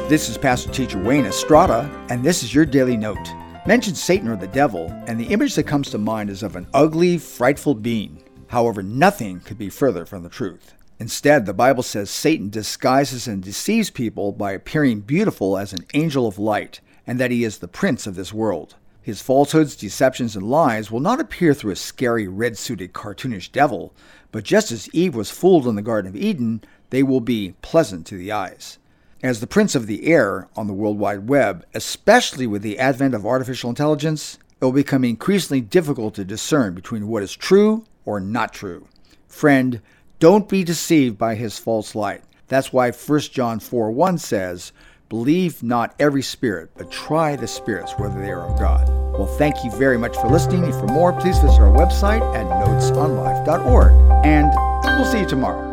This is Pastor Teacher Wayne Estrada, and this is your Daily Note. Mention Satan or the devil, and the image that comes to mind is of an ugly, frightful being. However, nothing could be further from the truth. Instead, the Bible says Satan disguises and deceives people by appearing beautiful as an angel of light, and that he is the prince of this world. His falsehoods, deceptions, and lies will not appear through a scary, red-suited, cartoonish devil, but just as Eve was fooled in the Garden of Eden, they will be pleasant to the eyes. As the prince of the air on the World Wide Web, especially with the advent of artificial intelligence, it will become increasingly difficult to discern between what is true or not true. Friend, don't be deceived by his false light. That's why 1 John 4:1 says, "Believe not every spirit, but try the spirits whether they are of God." Well, thank you very much for listening. And for more, please visit our website at notesonlife.org. And we'll see you tomorrow.